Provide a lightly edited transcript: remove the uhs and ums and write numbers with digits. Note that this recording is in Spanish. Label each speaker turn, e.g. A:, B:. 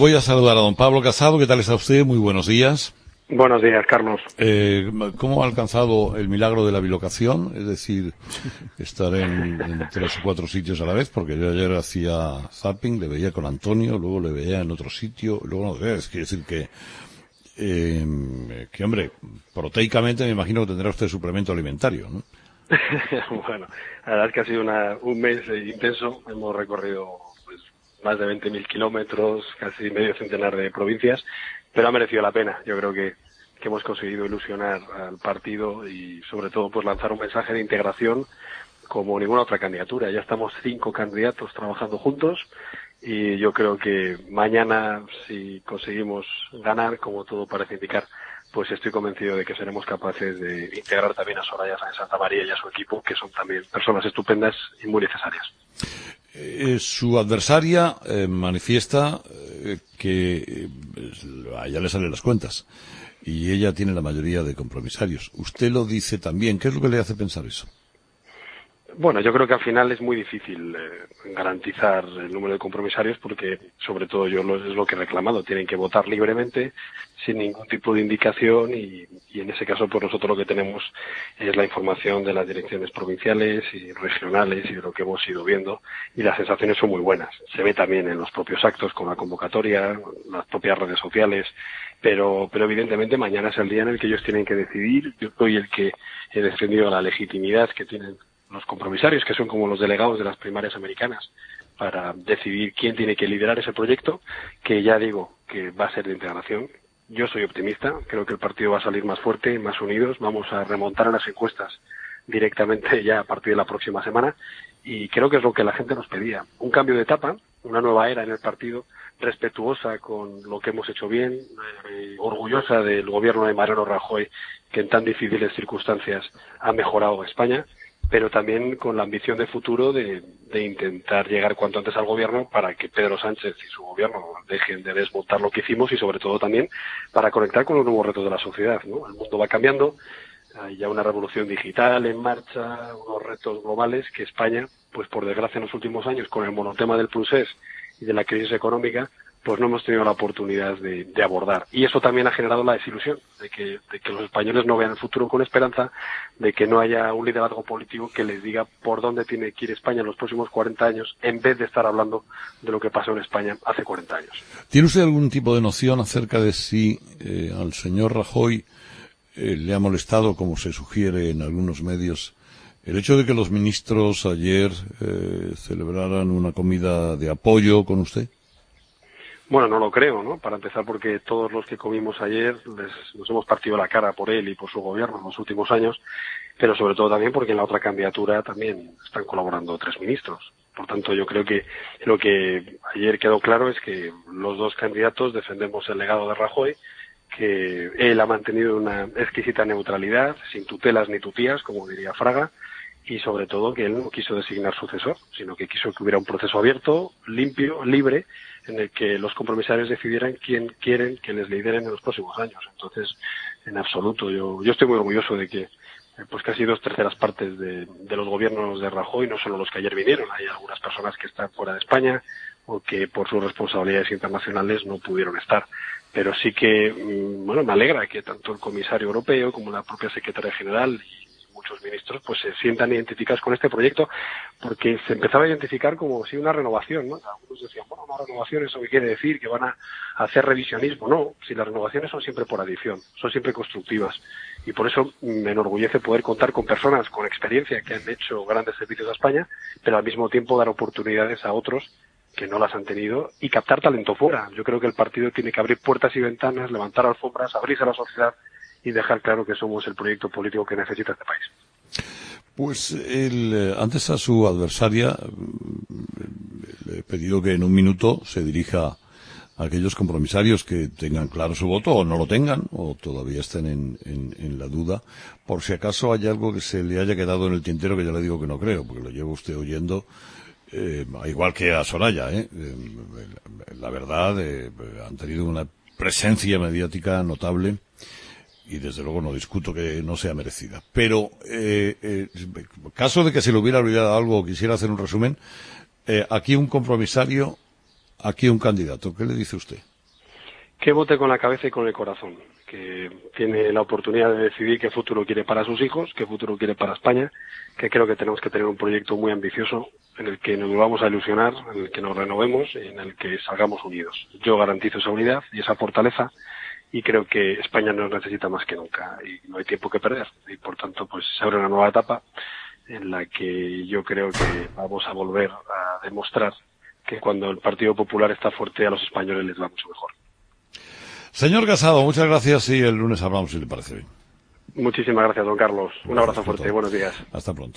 A: Voy a saludar a don Pablo Casado. ¿Qué tal está usted? Muy buenos días.
B: Buenos días, Carlos.
A: ¿Cómo ha alcanzado el milagro de la bilocación? Es decir, estar en 3 o 4 sitios a la vez, porque yo ayer hacía zapping, le veía con Antonio, luego le veía en otro sitio, luego no veía. Es decir que hombre, proteicamente me imagino que tendrá usted suplemento alimentario, ¿no?
B: Bueno, la verdad es que ha sido un mes intenso. Hemos recorrido pues más de 20.000 kilómetros, casi medio centenar de provincias, pero ha merecido la pena. Yo creo que hemos conseguido ilusionar al partido y sobre todo pues lanzar un mensaje de integración como ninguna otra candidatura. Ya estamos 5 candidatos trabajando juntos y yo creo que mañana, si conseguimos ganar, como todo parece indicar, pues estoy convencido de que seremos capaces de integrar también a Soraya Sáenz de Santamaría y a su equipo, que son también personas estupendas y muy necesarias.
A: Su adversaria manifiesta que a ella le salen las cuentas y ella tiene la mayoría de compromisarios. Usted lo dice también. ¿Qué es lo que le hace pensar eso?
B: Bueno, yo creo que al final es muy difícil garantizar el número de compromisarios porque, sobre todo, es lo que he reclamado. Tienen que votar libremente, sin ningún tipo de indicación y en ese caso, pues nosotros lo que tenemos es la información de las direcciones provinciales y regionales y de lo que hemos ido viendo y las sensaciones son muy buenas. Se ve también en los propios actos con la convocatoria, las propias redes sociales, pero evidentemente mañana es el día en el que ellos tienen que decidir. Yo soy el que he defendido la legitimidad que tienen los compromisarios, que son como los delegados de las primarias americanas, para decidir quién tiene que liderar ese proyecto, que ya digo que va a ser de integración. Yo soy optimista, creo que el partido va a salir más fuerte, más unidos, vamos a remontar a las encuestas directamente ya a partir de la próxima semana y creo que es lo que la gente nos pedía. Un cambio de etapa, una nueva era en el partido, respetuosa con lo que hemos hecho bien, orgullosa del gobierno de Mariano Rajoy, que en tan difíciles circunstancias ha mejorado España, pero también con la ambición de futuro de intentar llegar cuanto antes al gobierno para que Pedro Sánchez y su gobierno dejen de desmontar lo que hicimos y sobre todo también para conectar con los nuevos retos de la sociedad, ¿no? El mundo va cambiando, hay ya una revolución digital en marcha, unos retos globales que España, pues por desgracia en los últimos años, con el monotema del Procés y de la crisis económica, pues no hemos tenido la oportunidad de abordar. Y eso también ha generado la desilusión de que los españoles no vean el futuro con esperanza, de que no haya un liderazgo político que les diga por dónde tiene que ir España en los próximos 40 años, en vez de estar hablando de lo que pasó en España hace 40 años.
A: ¿Tiene usted algún tipo de noción acerca de si al señor Rajoy le ha molestado, como se sugiere en algunos medios, el hecho de que los ministros ayer celebraran una comida de apoyo con usted?
B: Bueno, no lo creo, ¿no? Para empezar, porque todos los que comimos ayer nos hemos partido la cara por él y por su gobierno en los últimos años, pero sobre todo también porque en la otra candidatura también están colaborando 3 ministros. Por tanto, yo creo que lo que ayer quedó claro es que los 2 candidatos defendemos el legado de Rajoy, que él ha mantenido una exquisita neutralidad, sin tutelas ni tutías, como diría Fraga, y sobre todo que él no quiso designar sucesor, sino que quiso que hubiera un proceso abierto, limpio, libre, en el que los compromisarios decidieran quién quieren que les lideren en los próximos años. Entonces, en absoluto, yo estoy muy orgulloso de que pues casi 2/3 partes de los gobiernos de Rajoy, no solo los que ayer vinieron, hay algunas personas que están fuera de España o que por sus responsabilidades internacionales no pudieron estar. Pero sí que, bueno, me alegra que tanto el comisario europeo como la propia secretaria general y muchos ministros pues se sientan identificados con este proyecto, porque se empezaba a identificar como si una renovación, ¿no? Algunos decían, bueno, una renovación, ¿eso qué quiere decir? ¿Que van a hacer revisionismo? No, si las renovaciones son siempre por adición, son siempre constructivas. Y por eso me enorgullece poder contar con personas con experiencia que han hecho grandes servicios a España, pero al mismo tiempo dar oportunidades a otros que no las han tenido y captar talento fuera. Yo creo que el partido tiene que abrir puertas y ventanas, levantar alfombras, abrirse a la sociedad y dejar claro que somos el proyecto político que necesita este país.
A: Pues antes a su adversaria le he pedido que en un minuto se dirija a aquellos compromisarios que tengan claro su voto o no lo tengan o todavía estén en la duda, por si acaso hay algo que se le haya quedado en el tintero, que ya le digo que no creo, porque lo lleva usted oyendo, igual que a Soraya, la verdad, han tenido una presencia mediática notable y desde luego no discuto que no sea merecida. Pero, caso de que se le hubiera olvidado algo o quisiera hacer un resumen, aquí un compromisario, aquí un candidato. ¿Qué le dice usted?
B: Que vote con la cabeza y con el corazón, que tiene la oportunidad de decidir qué futuro quiere para sus hijos, qué futuro quiere para España, que creo que tenemos que tener un proyecto muy ambicioso en el que nos vamos a ilusionar, en el que nos renovemos y en el que salgamos unidos. Yo garantizo esa unidad y esa fortaleza y creo que España nos necesita más que nunca y no hay tiempo que perder y por tanto pues se abre una nueva etapa en la que yo creo que vamos a volver a demostrar que cuando el Partido Popular está fuerte a los españoles les va mucho mejor.
A: Señor Casado, muchas gracias y el lunes hablamos si le parece bien.
B: Muchísimas gracias, don Carlos. Un abrazo fuerte. Buenos días.
A: Hasta pronto.